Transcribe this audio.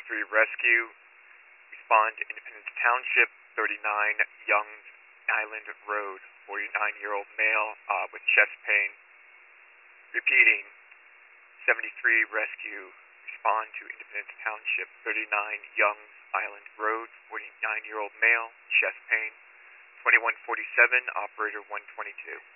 3 Rescue. Respond to Independence Township, 39 Youngs Island Road, 49-year-old male with chest pain. Repeating, 73 Rescue. Respond to Independence Township, 39 Youngs Island Road, 49-year-old male, chest pain. 2147, operator 122.